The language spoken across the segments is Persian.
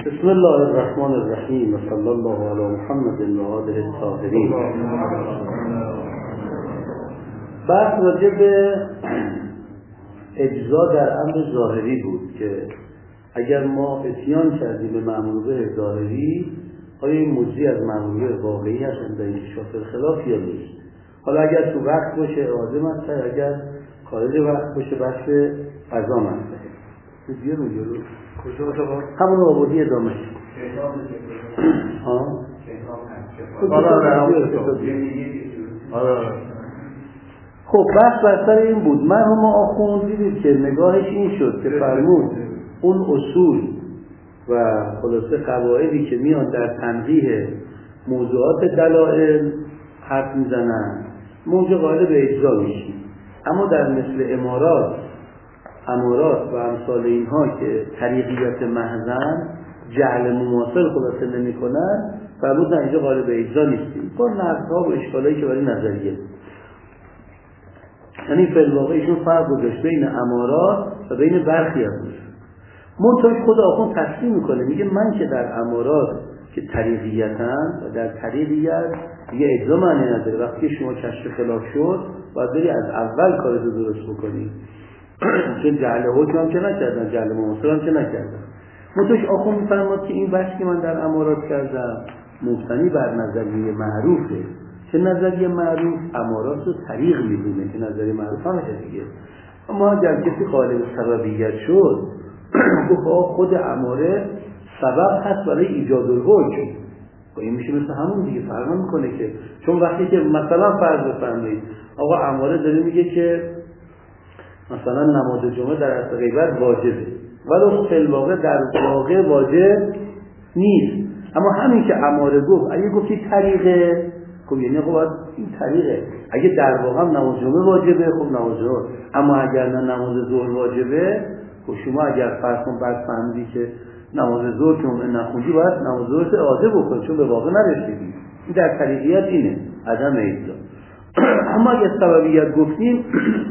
بسم الله الرحمن الرحیم و صلی الله علی محمد و آله الطاهرین. بحث راجع به اجزا در امر ظاهری بود که اگر ما اتیان کردیم به مأموره ظاهری، آیا این مجزی از مأموره واقعی هست در انکشاف خلاف یا نیست؟ حالا اگر تو وقت باشه اعاده مطلب، اگر خارج وقت باشه بحث قضا مطلب. بیا رو جلو کجا آقا؟ همون رو آبودی ادامه خب بحث بر سر این بود. مرحوم آخوند دیدید که نگاهش این شد که فرمود اون اصول و خلاصه قواعدی که میان در تنزیه موضوعات دلائل حرف میزنن موجه قائل به اجزا میشیم، اما در مثل امارات و امثال اینها که طریقیت محضن جعل مماثل خلاصه نمی کنن فرمود نه اینجا قائل به اجزا نیستیم با نقصها و اشکالایی که برای نظریه. یعنی فی الواقع ایشون فرق گذاشت بین امارات و بین برخی از منطقه خود آخوند تقسیم میکنه، میگه من که در امارات که طریقیتن و در طریقیت دیگه اجزا معنی نداره. وقتی شما کشف خلاف شد باید بری از اول کارتو درست بکنی، چون جعل حکم هم که نکردن، جعل مماثل هم که نکردن. منطقه آخوند میفرماد که این بحث که من در امارات کردم مبتنی بر نظریه معروفه. چه نظریه معروف؟ امارات رو طریق میدونه که نظریه معروف همشه دیگه. اما اگر کسی قائل به سببیت شد خود اماره سبب هست برای ایجاد الحکم. این میشه مثل همون دیگه، فرق میکنه که چون وقتی که مثلا فرض بفرمایید آقا اماره داره میگه که مثلا نماز جمعه در اصل غیبت واجبه، ولی فی الواقع در واقع واجب نیست. اما همین که اماره گفت اگه گفتی طریقه، خب یعنی خب این طریقه. اگه در واقع هم نماز جمعه واجبه خب نماز جمعه، اما اگر نه نماز ظهر واجبه، خب شما اگر فرض کن بعد فهمیدی که نماز ظهر جمعه نخوندی باید نماز ظهر اعاده بکنی چون به واقع نرسیدی. این در طریقیت اینه عدم اجزا. اما اگه سببیت گفتیم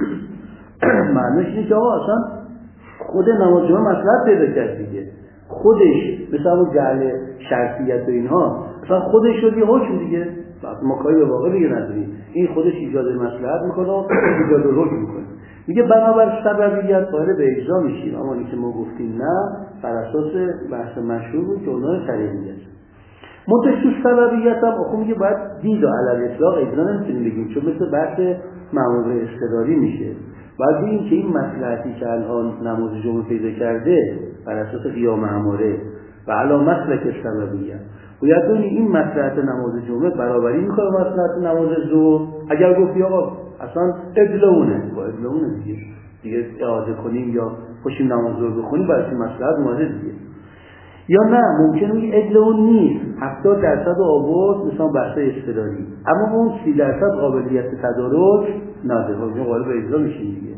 معنیش اینه که آقا اصلا خود نماز جمعه مصلحت پیدا کرد دیگه، خودش مثل همون جعل شرطیت و اینها اصلا خودش شد یه حکم دیگه، ما کاری به واقع دیگه نداریم، این خودش ایجاد مصلحت میکنه و ایجاد حکم میکنه. میگه بنابر سببیت قائل به اجزا میشیم، اما اینکه ما گفتیم نه بر اساس بحث مشهور بود که اونها طریقیت. منتها تو سببیت هم آخو میگه باید دید و علل اطلاق اجزا نمیتونیم بگیم، چون مثل بحث مأموره اضطراری میشه. باید بگیم که این مصلحتی که الان نماز جمعه پیدا کرده بر اساس قیام اماره و علی مسلک سببیت، باید بگیم این مصلحت نماز جمعه برابری میکنه مصلحت نماز ظهر. اگر گفتی آقا اصلا ادلونه با ادلونه دیگه اعاده کنیم یا خوشیم نماز ظهر بخونیم برای این مصلحت اومده دیگه، یا نه ممکنه این ادلون نیست 70% آورد مثلا بحث اضطراری، اما اون 30% قابلیت تدارک نداره، اونجا قائل به اجزا میشه دیگه.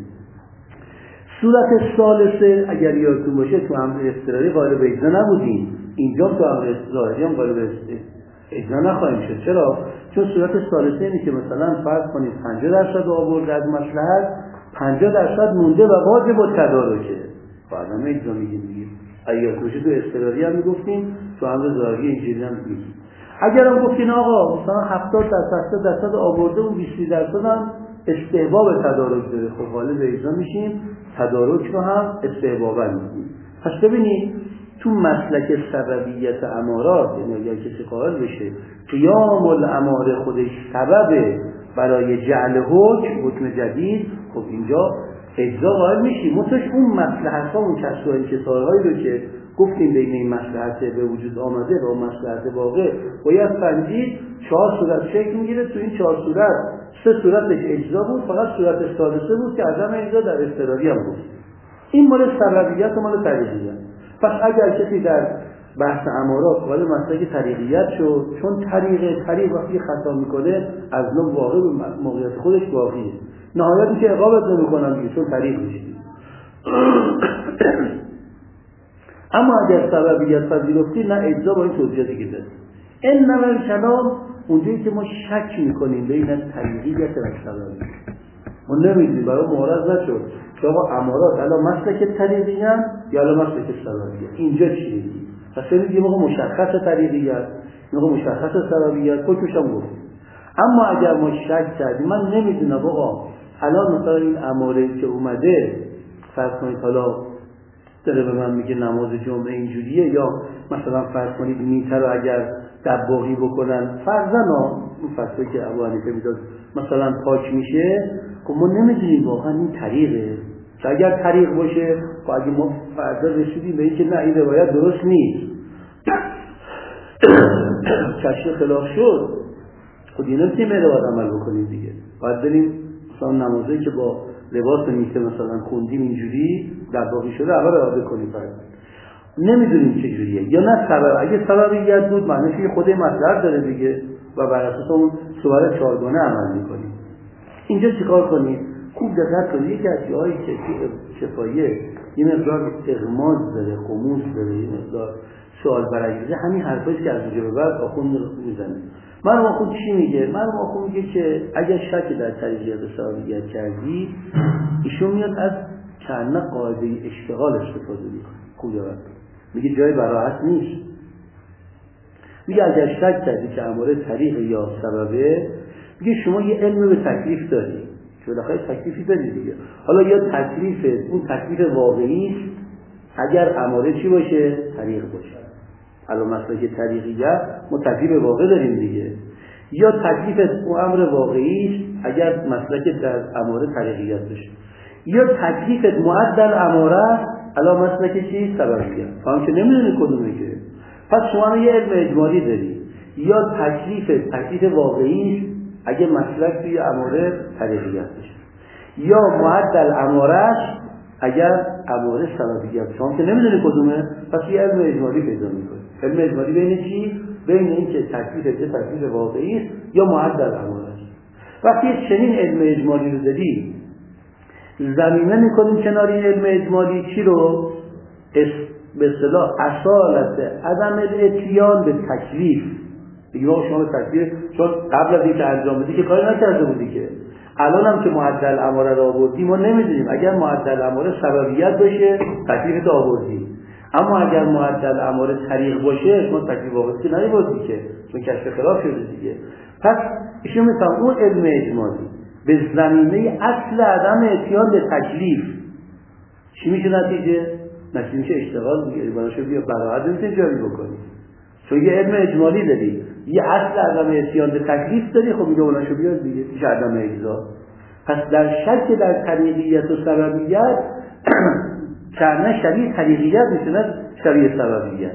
صورت ثالثه اگر یادتون باشه تو امر اضطراری قائل به اجزا نبودیم، اینجا تو امر ظاهری هم قائل به اجزا نخواهیم شد. چرا؟ چون صورت ثالثه اینه که مثلا فرض کنید 50% آورد از مصلحت، 50% مونده و واجب التدارکه، بعدم اجزا میگیم دیگه. اگر توشه تو اضطراری هم میگفتیم تو امر ظاهری اینجوری هم میگیم. اگر هم گفتین آقا مثلا 70% آورده اون 20% هم استحباب تدارک داره، خب قائل به اجزا میشیم، تدارک رو هم استحبابا میگیم. پس ببینید تو مسلک سببیت امارات، یعنی اگر کسی قائل بشه قیام الاماره خودش سببه برای جعل حکم جدید، خب اینجا اجزا قائل میشیم. متوش اون مصلحت ها اون کسر و انکسارهایی رو که گفتیم بین این مصلحت به وجود آمده و مصلحت واقع باید سنجید. 4 صورت شکل میگیره، تو این 4 صورت 3 صورتش اجزا بود، فقط صورت ثالثه بود که عدم اجزا در اضطراری هم بود. این مال سببیت و مال طریقیت. پس اگر کسی در بحث امارات قائل مسلک طریقیت شد، چون طریق وقتی خطا میکنه از نوع واقع به موقعیت خودش واقعیه، نهایتی که عقابت نمیکنن دیگه چون طریق میشید. اما اگر سببیت پذیرفتی نه اجزا با این توضیح دیگه داره. این نمال کلام اونجایی که ما شک میکنیم بین طریقیت و سببیت، ما نمیدونیم برای معارض نشد که آقا امارات الان مسلک طریقیان یا الان مسلک سببیه، اینجا چیه؟ پس یه موقع مشخص طریقیت، یه موقع مشخص سببیت، حکمش هم گفت. اما اگر ما شک کردیم، من نمیدونم آقا الان مثلا این اماره که اومده فرض کنید حالا داره به من میگه نماز جمعه اینجوریه، یا مثلا فرض کنید میتر رو اگر دباغی بکنن فرضاً اون فتوایی که ابو حنیفه میداد مثلا پاک میشه، خب ما نمیدونیم واقعا این طریقه. اگر طریق باشه خب اگه ما فردا رسیدیم به این که نه این روایت درست نیست کشف خلاف شد، خب این نمیتونیم روایت عمل بکنیم دیگه. باید بریم مثلا نمازی که با لباس میته مثلا خوندیم اینجوری دباغی شده اول رو بکنیم. نمیدونیم چه جوریه یا نه سبب. اگه سببیت بود معنیش که خود مطلب داره دیگه و بر اساس اون صور چهارگانه عمل میکنیم. اینجا چیکار کنیم؟ خوب دقت کنید. یکی از جاهایی که شفایه یه مقدار اغماض داره، خموس داره، یه مقدار سوال برانگیزه، همین حرفایی که از اونجا به بعد آخوند میزنه. مرحوم آخوند چی میگه؟ مرحوم آخوند میگه که اگر شک در طریقیت و سببیت کردی، ایشون میاد از چند قاعده اشتغال استفاده میکنه. خوب دقت میگه جای براحت نیست. میگه اگر شک کردی که اماره طریق یا سببه، میگه شما یه علم به تکلیف داری که بالاخره تکلیفی داری دیگه. حالا یا تکلیف اون تکلیف واقعی اگر اماره چی باشه؟ طریق باشه. حالا مثلا که طریقیت ما تکلیف واقع داریم دیگه، یا تکلیف اون امر واقعی اگر مسلک در اماره طریقیت باشه، یا تکلیف معدل اماره علا مسلک چی؟ سببیت. فهم که نمیدونی کدومه که. پس شما یه علم اجمالی داری، یا تکلیف واقعی اگه مسلک توی اماره طریقیت باشه، یا معدل امارهش اگر اماره سببیت. شما که نمیدونی کدومه، پس یه علم اجمالی پیدا میکنی. علم اجمالی بین چی؟ بین این که تکلیف واقعی است یا معدل امارهش. وقتی چنین علم اجمالی رو داری، زمینه میکنیم کنار این علم اجمالی چی رو؟ به اصطلاح اصالت عدم الاتیان به تکلیف. دیگه ما شما تکلیف چون قبل از اینکه انجام بدی که کاری نکرده بودی که، الان هم که معدل اماره رو آوردی ما نمیدونیم. اگر معدل اماره سببیت باشه تکلیف رو آوردی، اما اگر معدل اماره طریق باشه شما تکلیف آوردی نمی‌بردی که، چون کشف خلاف شده دیگه. پس ایشون میگن اون علم اجمالی به زمینه اصل عدم اتیان به تکلیف چی میشه نتیجه میشه اشتغال دیگه. براشو بیا براحت نمیشه جاری بکنی، چون یه علم اجمالی داری، یه اصل عدم اتیان به تکلیف داری. خب میگه اوناشو بیاد دیگه، میشه عدم اجزا. پس در شک در طریقیت و سببیت چرنه شبیه طریقیت میشه نه شبیه سببیت.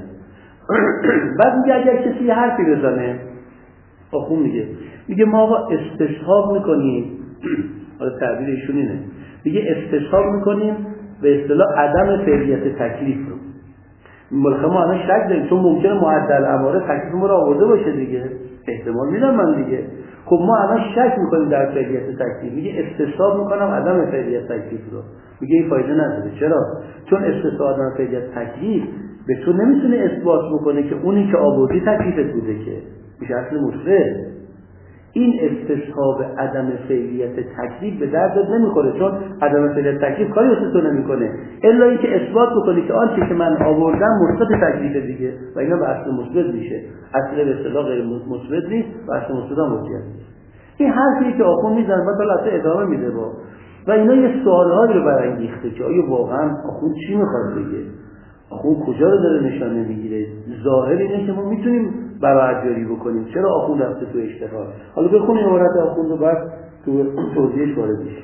بعد میگه اگر کسی یه حرفی بزنه، آخون میگه ما با استصحاب میکنیم، حالا تعبیر ایشون اینه، میگه استصحاب میکنیم به اصطلاح عدم فعلیت تکلیف رو. ملخه ما همه شک داریم، چون ممکنه معدل اماره تکلیف ما رو آورده باشه دیگه، احتمال میدم من دیگه. خب ما همه شک میکنیم در فعلیت تکلیف، میگه استصحاب میکنم عدم فعلیت تکلیف رو. میگه این فایده نداره. چرا؟ چون استصحاب عدم فعلیت تکلیف به تو نمیتونه اثبات بکنه که اونی که آوردی تکلیفت بوده، که میشه اصل مشکل. این استصحاب عدم فعلیت تکلیف به درد نمیخوره، چون عدم فعلیت تکلیف کاری واسه تو نمیکنه الا اینکه اثبات بکنی که آنچه که من آوردم مثبت تکلیف دیگه، و اینا به اصل مثبت میشه. اصل به اصطلاح غیر مثبت نیست و اصل مثبت هم حجت نیست. این حرفی که آخوند میزنه مثلا اصلا ادامه میده با و اینا یه سوالهایی رو برانگیخته که آیا واقعا آخوند چی میخواد بگه، آخوند کجا رو داره نشانه میگیره. ظاهر اینه که ما میتونیم براحت جاری بکنیم. چرا آخوند رفته تو اشتغال؟ حالا بخونیم عبارت آخوند رو بعد تو توضیحش وارد میشه.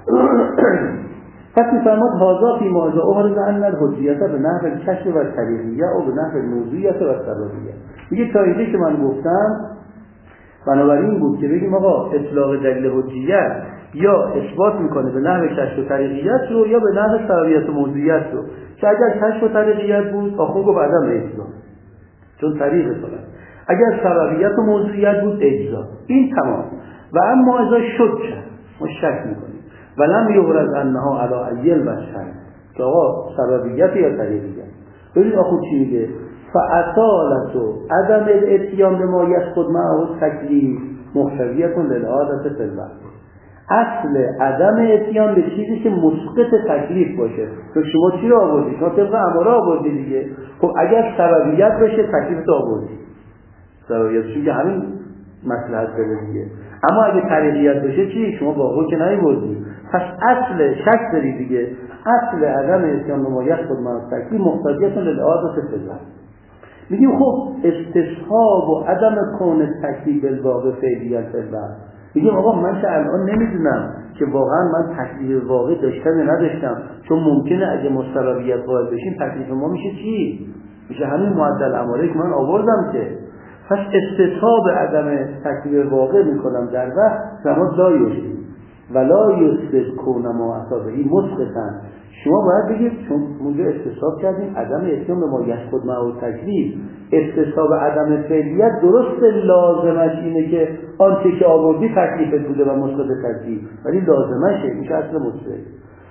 پس میفرماد هذا فی موضع احرز ان الحجیت به نحو الکشف و طریقیه و به نحو الموضوعیت و سببیه. میگه تا اینجا که من گفتم بنابراین بود که بگیم آقا اطلاق دلیل حجیت یا اثبات میکنه به نحو کشف و طریقیت رو یا به نحو سببیت و موضوعیت رو، که اگر کشف و طریقیت بود آخوند گفت عدم اجزا، چون طریق فلان. اگر سببیت و موضوعیت بود اجزا. این تمام. و اما ازا شد کرد ما شک میکنیم ولم یبرز انها علی ایل و شک، که آقا سببیت یا طریقیت. ببینید آخوند چی میگه؟ فاصالت عدم الاتیان به ما یسقط معه تکلیف مختویت للعادت فی الوقت. اصل عدم اتیان به چیزی که مسقط تکلیف باشه. تو شما چی رو آوردی؟ شما طبق اماره آوردی دیگه. خب اگر سببیت بشه تکلیف تو آوردی، سببیتشون که همین مصلحت داره دیگه. اما اگه طریقیت بشه چی؟ شما واقعا که نیوردی. پس اصل شک داری دیگه. اصل عدم اتیان نمایت خود تکلیف مقتضیتون للعادت فضل. میگیم خب استصحاب و عدم کون تکلیف بالواقع فعلیت فعل. میگیم آقا من که الان نمیدونم که واقعا من تکلیف واقع داشتم یا نداشتم، چون ممکنه اگه مستقبیت قائل بشیم تکلیف ما میشه چی؟ میشه همین معدل اماره که من آوردم که. پس استصحاب عدم تکلیف واقع میکنم در وقت زمان لا یوشی ولا یثبت کون ما اصابهی مسقطن. شما باید بگید چون اونجا استصحاب کردیم عدم اتیان به ما یشخد معه تکلیف، استصحاب عدم فعلیت درست لازمش اینه که آنچه که آوردی تکلیفت بوده و مسقط تکلیف، ولی لازمشه میشه اصل مثبت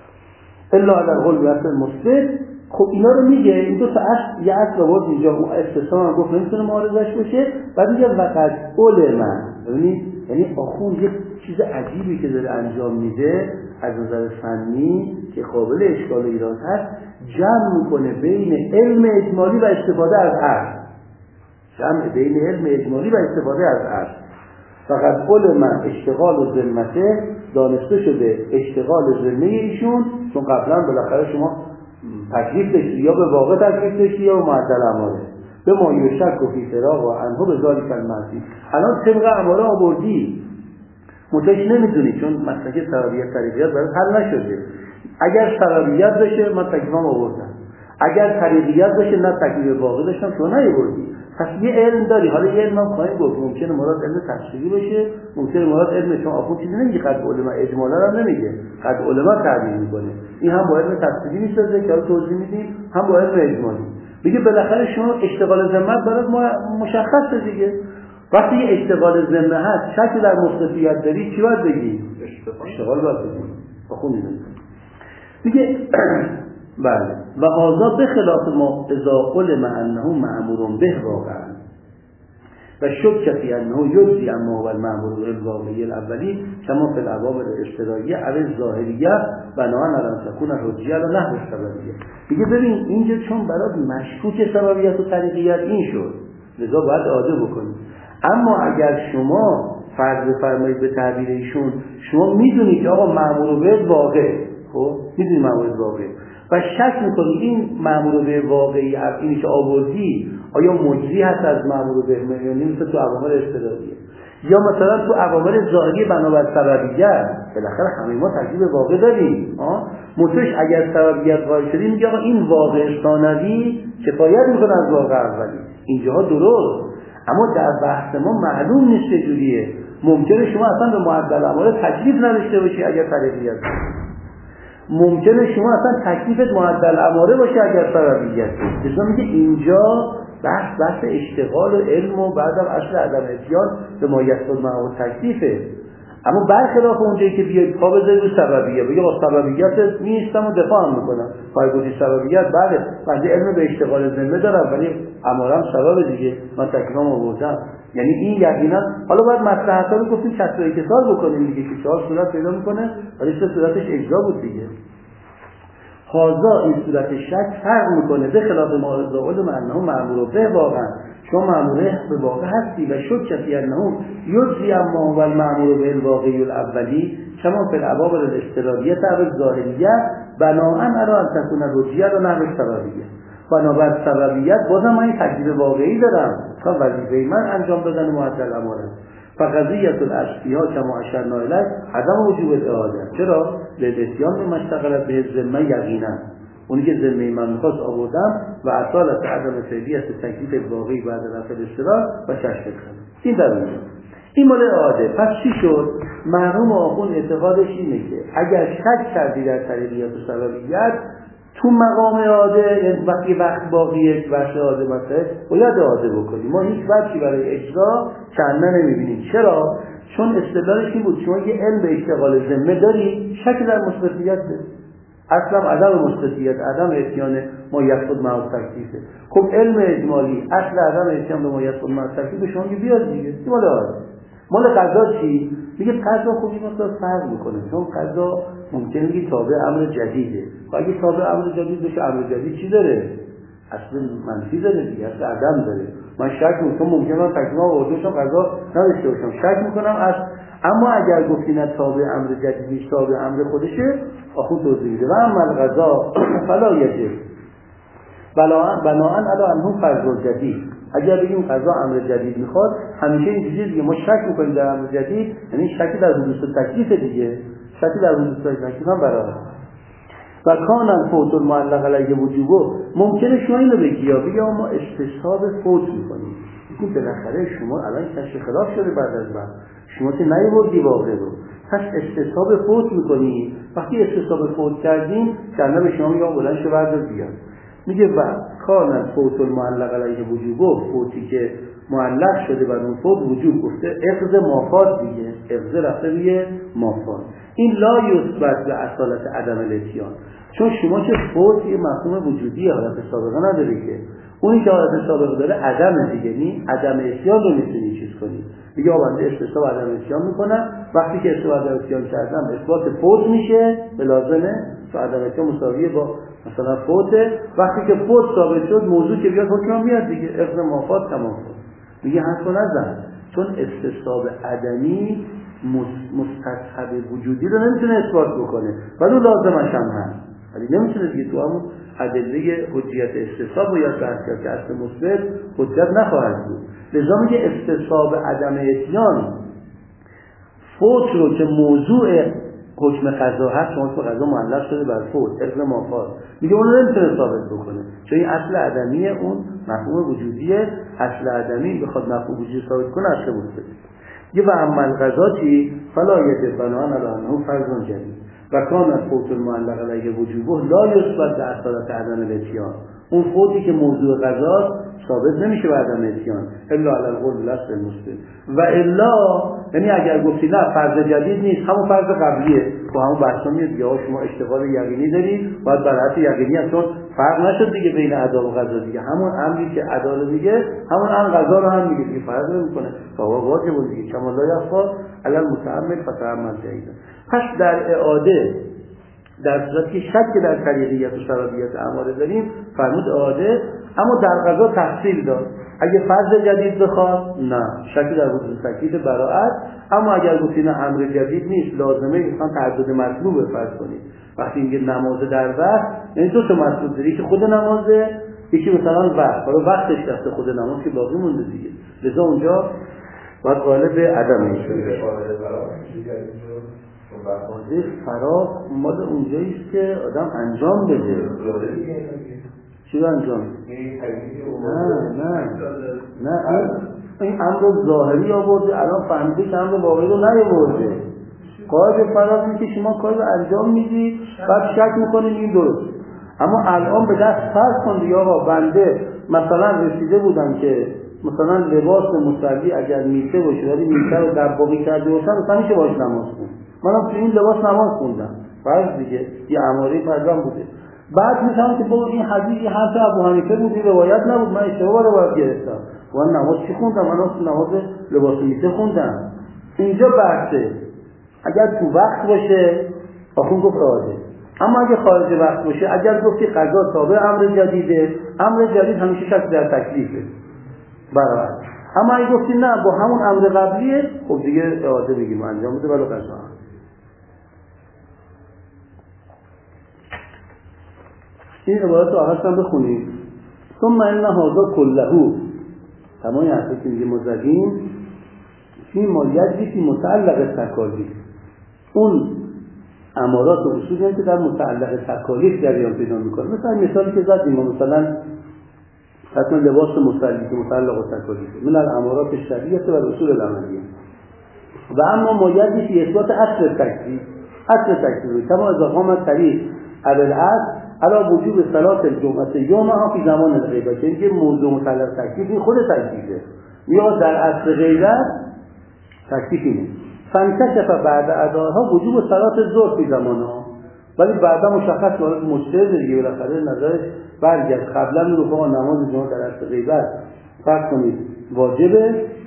الا علی قول اصل مثبت. خب اینا رو میگه این دو تا اصل، یه اصل آورد اینجا اون استصحاب هم گفت نمیتونه معارضش باشه، بعد میگه وقت قول من، ببینید یعنی آخوند یه چیز عجیبی که داره انجام میده از نظر فنی که قابل اشکال و ایراد هست، جمع میکنه بین علم اجمالی و استفاده از اصل. جمع بین علم اجمالی و استفاده از اصل. فقط قول من اشتغال و ذمته دانسته شده اشتغال ذمه ایشون، چون قبلا بالاخره شما تکلیف داشتی یا به واقع تکلیف داشتی یا معدل اماره به ما یشک و فی فراغ و انها به ذالک المعصی. الان طبق اماره آوردی متش نمیدونی چون مسئله سببیت طریقیت برای حل نشده. اگر سببیت بشه من تکلیفم آوردم، اگر طریقیت بشه نه تکلیف واقع داشتم شما نیاوردی. پس یه علم داری. حالا یه علم هم خواهیم گفت ممکنه مراد علم تفسیری باشه، ممکنه مراد علم، چون آخون چیزی نمیگه قد علما اجمالا هم نمیگه، قد علما تعبیر میکنه. این هم با علم تفسیری میسازه که توضیح میدیم، هم با علم اجمالی. میگه بالاخره شما اشتغال ذمه برات مشخصه دیگه. وقتی یه اشتغال ذمه هست شک در مصداقیت داری چی باید بگی؟ اشتغال باید بگی. آخون میگه بله و هذا بخلاف ما اذا علم انه مأمور به واقعا و شک فی انه یجزی اما هو المأمور الواقعی الاولی کما فی العوامل الاشتراکیه او الظاهریه بناء علی ان تكون الحجیه و نحو السببیه. میگه ببین اینجا چون برات مشکوک سببیت و طریقیت این شد لذا باید اعاده بکنید. اما اگر شما فرض بفرمایید به تعبیر ایشون شما میدونید که آقا مأمور به واقع، خب میدونید مأمور واقع و شک میکنی این مأمور به واقعی اینی که آوردی آیا مجزی هست از مأمور به، یعنی مثل تو عوامل اصطلاحیه یا مثلا تو عوامل ظاهری بنابر سببیت. بالاخره همه ما تکلیف واقع داریم. متوش اگر سببیت قائل شدیم میگه آقا این واقع ثانوی کفایت میکنه از واقع اولی. اینجاها درست، اما در بحث ما معلوم نیست چجوریه. ممکنه شما اصلا به معدل اماره تکلیف نداشته باشی اگر طریقیت، ممکنه شما اصلا تکلیفت معدل اماره باشه اگر سببیت. مثلا میگه اینجا بحث اشتغال و علم و بعدم اصل عدم اتیان به ما یسود معه تکلیفه. اما برخلاف اونجایی که بیاید پا بذارید رو سببیت بگه با سببیت میستم و دفاع هم میکنم پایگوشی سببیت بله من علم به اشتغال ذمه دارم ولی امارم سبب دیگه من تکلیفم آوردم. یعنی این یقینا حالا باید مصلحت‌ها رو گفتیم کسر اتصال بکنیم دیگه که 4 صورت پیدا میکنه ولی 3 صورتش اجرا بود دیگه. هازا این صورت شک فرق میکنه به خلاف معارضه انه مأمور به واقعا شما مأمور به واقع هستی و شک فی انه یجزی اما هو المأمور به الواقعی الاولی کما فی العوامل الاضطراریه او الظاهریه بناء علی ان تكون الحجیه و نحو السببیه. بنابر سببیت بازم من این تکلیف واقعی دارم تا وظیفه من انجام دادن معدل اماره. فقضیت الاشتیاء کما اشرنا الیه عدم وجوب الاعاده. چرا؟ للاتیان به مشتغلت به ذمه یقینا اونی که ذمه من میخواست آوردم و اصالت عدم فعلیت تکلیف واقعی بعد رفع الاضطرار و کشف کنم. این در اونجا این مال اعاده. پس چی شد؟ مرحوم آخوند اعتقادش اینه که اگر شک کردی در طریقیت و سببیت تو مقام اعاده، یعنی وقتی وقت باقیه بحث اعاده مثلا باید اعاده بکنی. ما هیچ وقتی برای اجرا کنه نمیبینیم. چرا؟ چون استدلالش این بود شما یه علم به اشتغال ذمه داری شک در مثبتیت اصلا عدم مثبتیت عدم اتیان ما یسود معه تکلیفه. خب علم اجمالی اصل عدم اتیان به ما یسود معه تکلیف شما که بیاد دیگه این مال اعاده. مال قضا چی؟ میگه قضا خوب این مقدار فرق میکنه، چون قضا ممکنه بگی تابع امر جدیده. و اگه تابع امر جدید بشه، امر جدید چی داره؟ اصل منفی داره دیگه، اصل عدم داره. من شک میکنم ممکنه من تکلیف آوردهشم قضا نداشته باشم، شک میکنم از. اما اگر گفتی نه تابع امر جدیدی تابع امر خودشه، آخون توضیح میده و اما قضا فلا یجب بناءً علی انه فرض جدید. اگر بگیم قضا امر جدید میخواد، همیشه این چیزی دیگه ما شک میکنیم در امر جدید، یعنی شکی در حدوث تکلیف دیگه، شکی در حدوث تکلیف هم برای و کانن فوت المعلق علیه وجوبه. ممکنه شما اینو بگی یا بگی ما استصحاب فوت میکنیم، بگیم بالاخره شما الان کشف خلاف شده بعد از من، شما که نیاوردی واقع رو، پس استصحاب فوت میکنی. وقتی استصحاب فوت کردیم کنه به شما میگم بلند شو بعد بیاد. میگه و کانن فوت المعلق علیه وجوبه، فوتی که معلق شده بر اون فوت وجوب، گفته اخذ مافات دیگه، اخذ رفته روی مافات. این لا یثبت به اصالت عدم الاتیان، چون شما که فوت یه مفهوم وجودی حالت سابقه نداره که، اونی که حالت سابقه داره عدم دیگه، نی عدم اتیان رو میتونی چیز کنی. میگه بنده استصحاب عدم اتیان میکنم، وقتی که استصحاب عدم اتیان کردم اثبات فوت میشه به لازمه، تو عدم اتیان مساویه با مثلا فوته. وقتی که فوت ثابت شد موضوع که بیاد حکم میاد دیگه، اخذ مافات تمام شد. میگه حرف نزن، چون استصحاب عدمی مستصحب وجودی رو نمیتونه اثبات بکنه، ولی لازمش هم هست، ولی نمیتونه دیگه. تو همون ادله حجیت استصحاب باید بحث کرد که اصل مثبت حجت نخواهد بود. لذا میگه استصحاب عدم اتیان فوت رو که موضوع حکم قضا هست، چون حکم قضا معلق شده بر فوت اخذ مافات، میگه اون رو نمیتونه ثابت بکنه، چون این اصل عدمی اون مفهوم وجودیه. اصل عدمی بخواد مفهوم وجودی ثابت کنه اصل مثبت. یه و اما القضا چی؟ فلا یجب بناءً علی انه فرض جدید و کان فوت المعلق علیه وجوبه لا یثبت به اصالت عدم الاتیان. اون فوتی که موضوع قضا ثابت نمیشه به عدم الاتیان الا علی القول الاصل المثبت. و الا یعنی اگر گفتی نه فرض جدید نیست، همون فرض قبلیه، با همون بحثا میاد یا شما اشتغال یقینی داری باید برعکس یقینی هست، چون فرق نشد دیگه بین ادا و قضا دیگه، همون امری که ادا رو میگه همون امر قضا رو هم میگه دیگه، فرق نمیکنه. فهو واجب دیگه کما لا یخفا علی المتأمل فتأمل جیدا. پس در اعاده در صورتی که شک در طریقیت و شرابیت اعمال داریم فرمود اعاده، اما در قضا تفصیل داد. اگه فرض جدید بخواد نه شکی در وجود تکلیف براءت، اما اگر گفتین امر جدید نیست لازمه مثلا تعدد مطلوب فرض کنید. وقتی میگه نماز در وقت یعنی دو تا مطلوب داره، که خود نمازه، یکی مثلا وقت، حالا وقتش دست خود نماز که باقی مونده دیگه، لذا اونجا باید قالب عدم میشه. وظیفه فراغ مال اونجاییست که آدم انجام بده. چی رو انجام؟ نه این امر ظاهری آورده، الان فهمیده که امر واقعی رو نیاورده. قاعده فراغ اینه که شما کاری رو انجام میدی بعد شک میکنید این درست، اما الان به دست فرض کن دیگه آقا بنده مثلا رسیده بودم که مثلا لباس مصلی اگر میشه باشه ولی میشه رو دباغی کرده باشم مثلا میشه باش نماز خون، منم تو این لباس نماز خوندم، فرض دیگه یه اماره فرضم بوده. بعد میشم که با این حدیثی حرف ابو حنیفه بود، این روایت نبود، من اشتباه روایت گرفتم، من نماز چی خوندم؟ من نماز لباس میشه خوندم. اینجا بحثه اگر تو وقت باشه آخون گفت اعاده، اما اگه خارج وقت باشه، اگر گفتی قضا تابع امر جدیده، امر جدید همیشه شک در تکلیفه برابر، اما اگه گفتی نه با همون امر قبلیه، خب دیگه اعاده بگیم انجام بده ولی قضا. این عبارت رو آخرش هم بخونیم. ثم ان هذا كله تمام حرفی که میگه مزدیم فی مالیتی که متعلق تکالیف، اون امارات و اصولی که در متعلق تکالیف جریان پیدا میکنه. مثالی که زدیم مثلا حتما لباس مصلی که متعلق و تکالیف من الامارات الشرعیه و الاصول العملیه و اما مالیتی که اثبات اصل تکلیف کما اذا قام الطریق علی الاصل علا وجوب صلاة الجمعه یومها فی زمان الغیبت، یعنی که موضوع متعلق تکلیف این خود تکلیفه، یا در اصل غیبت تکلیف اینه. فانکشف بعد اداها وجوب صلاة الظهر فی زمانها، ولی بعدا مشخص وارد مجتهد دیگه بالاخره نظرش برگشت قبلا میگفت نماز جمعه در اصل غیبت فرض کنید واجبه،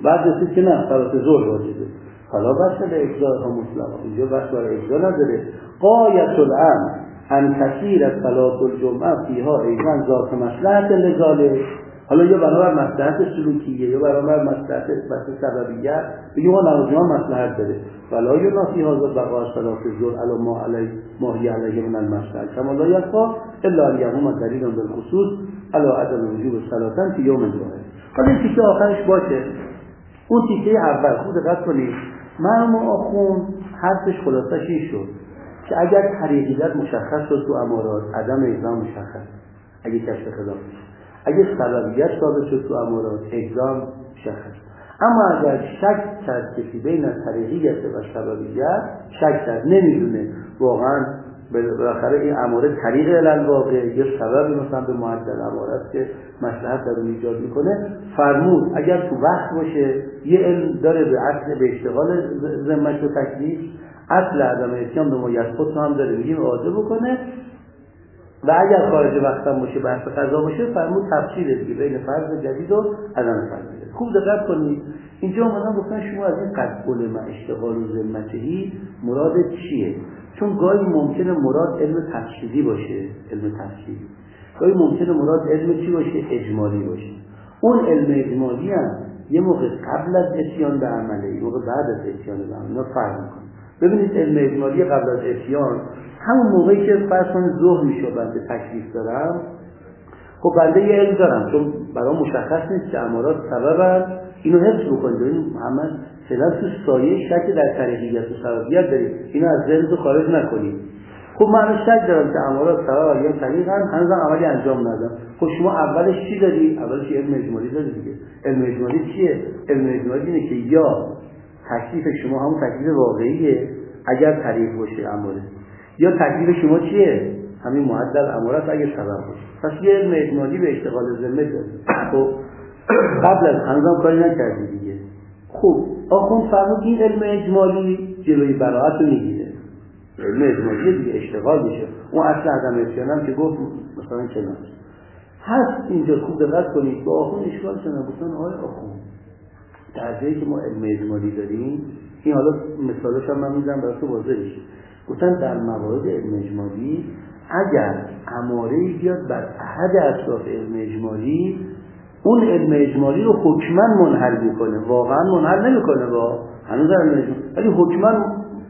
بعد رسید که نه صلات ظهر واجبه، حالا بس به اجزاء ها مطلقا، اینجا بس برای اجزا نداره. قایت الامر ان کثیر از صلات الجمعه فیها ایضا ذات مصلحت لذالک. حالا یا بنابر مصلحت سلوکیه یا بنابر مصلحت سببیت، بگیم ما نماز جمعه مصلحت داره، ولا ینافی هذا بقاء صلات الظهر علی ما هی علیه من المصلحه کما لا یکفی الا ان یقوم دلیل بالخصوص علی عدم وجوب صلاتن فی یوم الجمعه. حالا این تیکه آخرش باشه. اون تیکه اول خوب دقت کنید، مرحوم آخوند حرفش خلاصش این شد که اگر طریقیت مشخص شد تو امارات، عدم اجزا مشخص اگه کشف خلاف بشه، اگه سببیت ثابت شد تو امارات، اجزا مشخص. اما اگر شک کرد کسی بین طریقیت و سببیت، شک کرد نمیدونه واقعا بالاخره این اماره طریق الالواقع یا سببی مثلا به معدل امارات که مصلحت در اون ایجاد میکنه، فرمود اگر تو وقت باشه یه علم داره به اصل به اشتغال ذمت و تکلیف، اصل عدم اتیان به مایسقط هم داره، میگیم اعاده بکنه. و اگر خارج وقت هم باشه بحث قضا باشه، فرمود تفصیل دیگه بین فرض جدید و عدم فرض جدید. خوب دقت کنید، اینجا اومدن گفتن شما از این قطع ما اشتغال و ذمتهی مراد چیه؟ چون گاهی ممکنه مراد علم تفصیلی باشه، علم تفصیلی گاهی ممکنه مراد علم چی باشه؟ اجمالی باشه. اون علم اجمالی هم یه موقع قبل از اتیان به عمله، یه موقع بعد از اتیان به عمله، اینا فرق میکنه. ببینید علم اجمالی قبل از اتیان همون موقعی که فرض کنید ظهر میشه بنده تکلیف دارم، خب بنده یه علم دارم چون برام مشخص نیست که امارات سببن، اینو حفظ بکنید. ببینید محمد فعلا تو سایه شک در طریقیت و سببیت دارید، اینو از ذهنتون خارج نکنید. خب من شک دارم که امارات سبب یا طریقن، هنوز عملی انجام ندادم. خب شما اولش چی داری؟ اولش علم اجمالی داری دیگه. علم اجمالی چیه؟ علم اجمالی اینه که یا تکلیف شما همون تکلیف واقعیه اگر طریق باشه اماره، یا تکلیف شما چیه؟ همین معدل امارات اگر سبب باشه. پس یه علم اجمالی به اشتغال ذمه داری. خب قبل از هنوزم کاری نکردی دیگه. خب آخوند فرمود این علم اجمالی جلوی براءت رو میگیره. علم اجمالی دیگه اشتغال میشه. اون اصل عدم اتیان هم که گفت مثلا کنار هست. اینجا خوب دقت کنید، با آخوند اشکال شدن گفتن آقای آخوند در جایی که ما علم اجمالی داریم، این حالا مثالش هم من میزنم برای تو واضح بشه، گفتن در موارد علم اجمالی اگر اماره‌ای بیاد بر احد اطراف علم اجمالی، اون علم اجمالی رو حکماً منحل میکنه، واقعاً منحل نمیکنه با هنوز علم اجمالی، ولی حکماً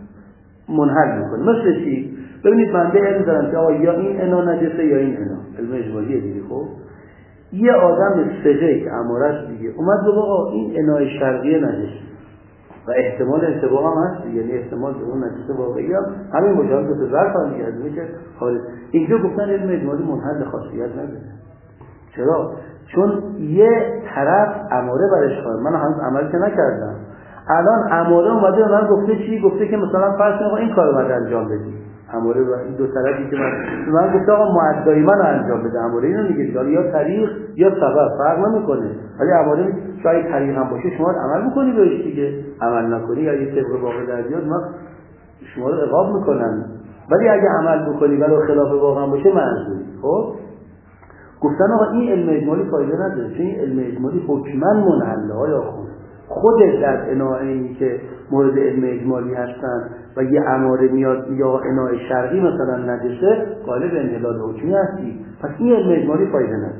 منحل میکنه. مثل چی؟ ببینید بنده علم دارم که آقا یا این انا نجسه یا این انا، علم اجمالیه دیگه. خب یه آدم سقه که امارش دیگه اومد بگه آقا این انای شرقیه نجسه و احتمال انتباه هم هست، یعنی احتمال به اون نجسه واقعی هم همین مجاز به ظرف هم دیگه هزمه که خالص. اینجا گفتن علم اجمالی منحل خاصیت نداره. چرا؟ چون یه طرف اماره برش خواهد، من هنوز عمل که نکردم، الان اماره اومده من گفته چی؟ گفته که مثلا فرض کنید این کارو باید انجام بدی. اماره و این دو طرفی که من گفته آقا معدای من انجام بده، اماره اینو میگه یا طریق یا سبب فرق نمیکنه، ولی اماره شاید طریق هم باشه شما عمل میکنی بهش دیگه، عمل نکنی یا یه طبق واقع در بیاد ما شما رو عقاب میکنن، ولی اگه عمل بکنی ولی خلاف واقع باشه منظوری. خب گفتن آقا این علم اجمالی فایده نداره، چون این علم اجمالی حکما منحله های خودش در اناعی که مورد علم اجمالی هستن و یه اماره میاد یا اناع شرقی مثلا نجسه غالب انحلال حکمی هستی، پس این علم اجمالی فایده نداره.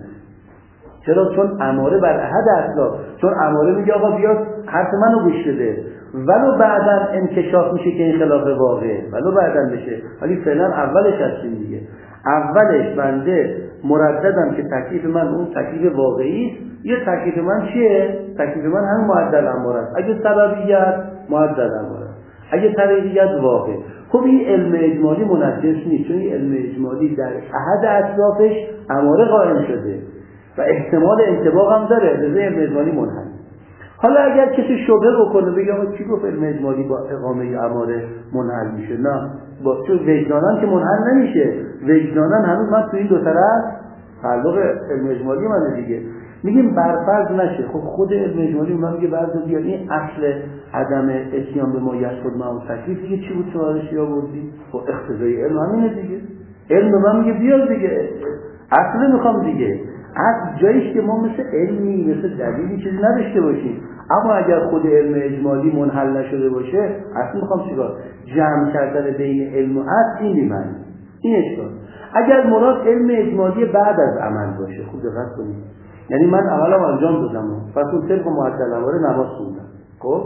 چرا؟ چون اماره بر احد اطلاق، چون اماره میگه آقا بیاد حرف منو گوش بده، ولو بعداً انکشاف میشه که این خلاف واقعه، ولو بعداً بشه، ولی فعلا اولش هستیم دیگه. اولش بنده مرددم که تکلیف من اون تکلیف واقعی است، یه تکلیف من چیه؟ تکلیف من همین معدل اماره است. اگه سببیت معدل اماره است، اگه طریقیت واقع. خب این علم اجمالی منجس نیست، چون این علم اجمالی در احد اطرافش اماره قائم شده و احتمال انطباق هم داره، لذا علم اجمالی منحل. حالا اگر کسی شبهه بکنه بگه آقا کی گفت علم اجمالی با اقامه اماره منحل میشه؟ نه، با چون وجدانن که منحل نمیشه، وجدانن هنوز من تو این دو طرف تعلق علم اجمالی من دیگه میگیم برفرض نشه. خب خود علم اجمالی من میگه بعد بیاد این اصل عدم اتیان به ما یسقط معه تکلیف دیگه چی بود شمارش یا بودی؟ خب اقتضای علم همینه دیگه، علم من میگه بیاد دیگه، اصل میخوام دیگه. از جاییش که ما مثل علمی مثل دلیلی چیزی نداشته باشیم، اما اگر خود علم اجمالی منحل نشده باشه اصلا میخوام چیکار؟ جمع کردن بین علم و عقل این میمونه. این اشکال. اگر مراد علم اجمالی بعد از عمل باشه، خوب دقت کنید، یعنی من عملم انجام دادم پس اون طبق معدل اماره نماز خوندم، خب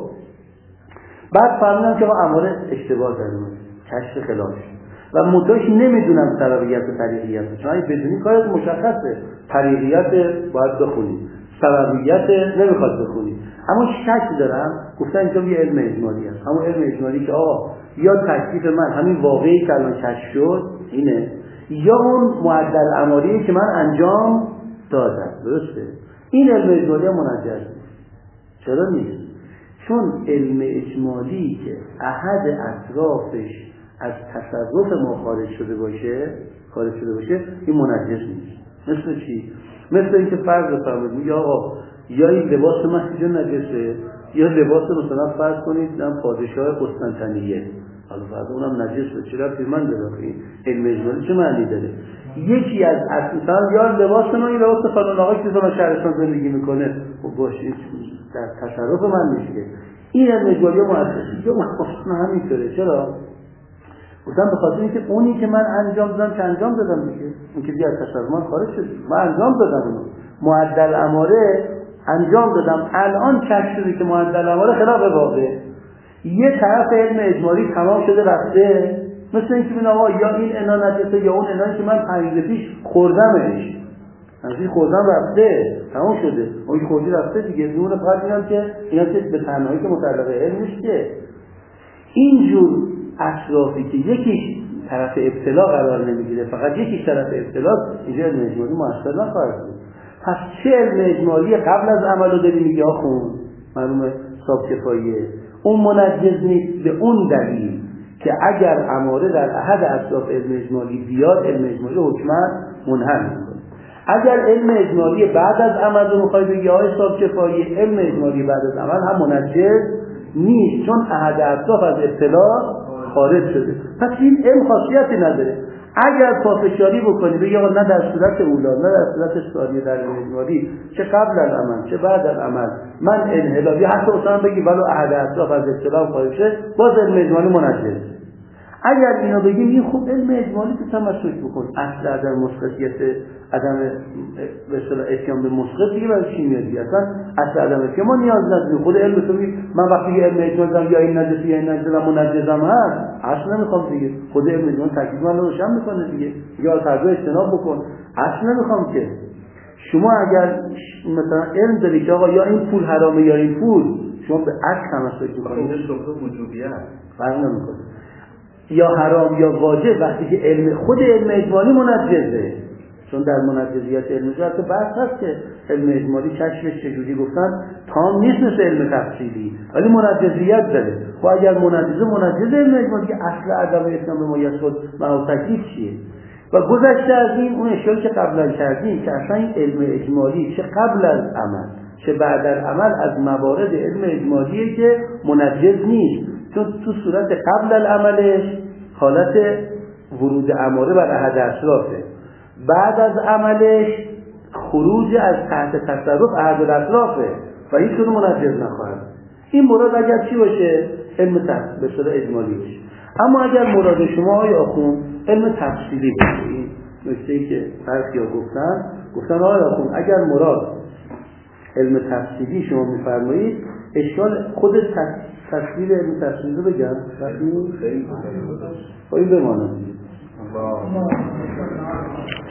بعد فهمیدم که اماره اشتباه دارم، کشف خلاف و مدعیش نمیدونم سببیت و طریقیت، چون اگه بدونی کارت مشخصه، طریقیت باید بخونی، سببیت نمیخواد بخونی، اما شک دارم. گفتن اینجا یه علم اجمالی هست، همون علم اجمالی که آقا یا تکلیف من همین واقعی که الان کشف شد اینه، یا اون معدل اماری که من انجام دادم. درسته؟ این علم اجمالی هم منجز نیست. چرا نیست؟ چون علم اجمالی که احد اطرافش از تصرف ما خارج شده باشه این منجز نیست. مثل چی؟ مثل اینکه فرض بفرمایید یا آقا یا این لباس من اینجا نجسه، یا لباس مثلا فرض کنید من پادشاه قسطنطنیه، حالا فرض اونم نجسه، چرا من دارم این علم اجمالی چه معنی داره؟ یکی از مثلا یا لباس من این لباس فلان آقا که مثلا شهرستان زندگی میکنه، خب باشه در تصرف من میشه. این علم اجمالی مؤسسی یا مثلا همینطوره. چرا؟ گفتم به خاطر اینکه اونی که من انجام دادم که انجام دادم دیگه، اون که دیگه از تصرف من خارج شد، من انجام دادم اونو، معدل اماره انجام دادم، الان کشف شده که معدل اماره خلاف واقعه، یه طرف علم اجمالی تمام شده رفته، مثل اینکه ببین آقا یا این انا نجسه یا اون انایی که من 5 روز پیش خوردمش، همین خوردم رفته تمام شده، اون که خوردی رفته دیگه، میونه فقط اینم که اینا که به تنهایی که متعلق علم نیست. اینجور اطرافی که یکیش طرف ابتلا قرار نمیگیره، فقط یکیش طرف ابتلا، اینجا علم اجمالی مؤثر نخواهد بود. پس چه علم اجمالی قبل از عمل رو داری میگه آخون معلومه صاحب کفاییه، اون منجز نیست به اون دلیل که اگر اماره در احد اطراف علم اجمالی بیاد، علم اجمالی حکما منحل میکنه. اگر علم اجمالی بعد از عمل رو میخوای بگی آقای صاحب کفاییه، علم اجمالی بعد از عمل هم منجز نیست، چون احد اطراف از اطلاع خارج شده. پس این علم خاصیتی نداره. اگر پافشاری بکنی بگی آقا نه در صورت اولا نه در صورت ثانیه در علم اجمالی، چه قبل از عمل چه بعد از عمل من انحلال، حتی اصلا بگی ولو احد اطراف از اطلاع خارج شد، باز علم اجمالی منجز. اگر اینو بگیم این خوب علم اجمالی تو تمسک بکن، اصل عدم مسقطیت، عدم به اصطلاح اتیان به مسقط دیگه برای چی میاد؟ اصلا اصل عدم اتیان ما نیاز نداریم. خود علم تو میگه من وقتی علم اجمالی دارم یا این نجس یا این نجس و منجزم هست، اصلا نمیخوام دیگه. خود علم اجمالی تاکید من رو روشن میکنه دیگه، یا ترجمه اجتناب بکن، اصلا نمیخوام که. شما اگر مثلا علم داری که آقا یا این پول حرامه یا این پول، شما به عکس تمسک میکنید، این شغل وجوبیه فرق نمیکنه، یا حرام یا واجب، وقتی که علم خود علم اجمالی منجزه. چون در منجزیت علم اجمالی بحث هست که علم اجمالی کشفش چجوری گفتن تام نیست مثل علم تفصیلی، ولی منجزیت داره. و اگر منجز علم اجمالی که اصل عدم اتیان به ما یسود و تکلیف چیه؟ و گذشته از این اون اشیاء که قبلا کردیم که اصلا این علم اجمالی چه قبل از عمل چه بعد از عمل از موارد علم اجمالیه که منجز نیست، چون تو صورت قبل العملش حالت ورود اماره بر احد اطرافه، بعد از عملش خروج از تحت تصرف احد الاطرافه و هیچ کدوم منجز نخواهد. این مراد اگر چی باشه؟ علم به اصطلاح اجمالی باشه. اما اگر مراد شما آقای آخوند علم تفصیلی باشه، این نکته‌ای که فرقیا گفتن آقای آخوند اگر مراد علم تفصیلی شما می‌فرمایید، اشکال خود تصویر علم تفصیلی رو بگم خیلی این بمانم.